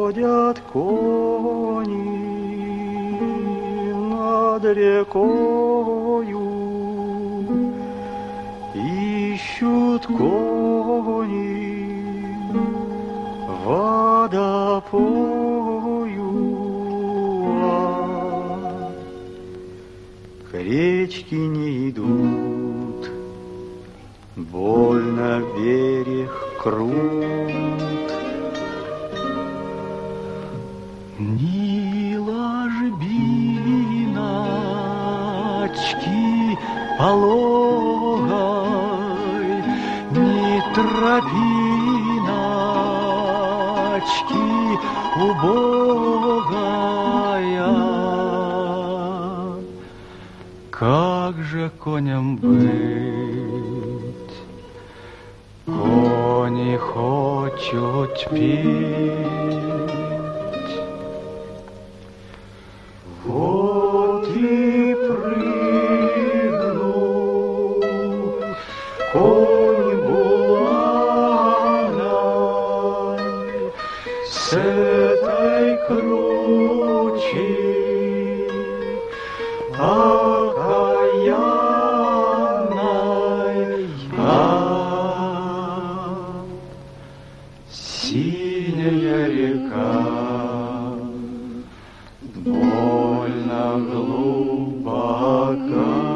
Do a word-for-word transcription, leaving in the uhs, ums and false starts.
Ходят кони над рекою, ищут кони водопою, а к речке не идут, больно берег крут. Ни ложбиночки пологой, ни тропиночки убогая. Как же коням быть? Кони хочут петь. Вот и прыгнул конь буланой с этой кручи окаянной, а синяя река больно глубока.